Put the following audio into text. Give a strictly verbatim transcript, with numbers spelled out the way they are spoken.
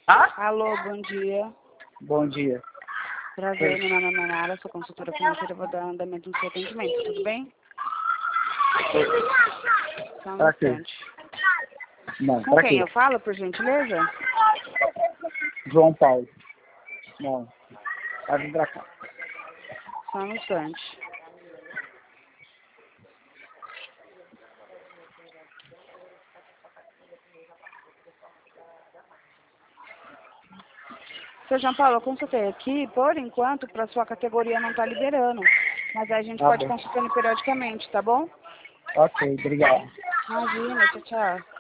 Ah? Alô, bom dia. Bom dia. Prazer, meu nome é Manara, sou consultora financeira, vou dar andamento no seu atendimento, tudo bem? Só um Pra quê? instante. Não, Com pra quem quê? eu falo, por gentileza? João Paulo. Não. Vai vir pra cá. Só um instante. Seu João Paulo, eu consultei aqui, por enquanto, para sua categoria não está liberando. Mas aí a gente Tá pode bom. consultando periodicamente, tá bom? Ok, obrigado. Imagina, tchau, tchau.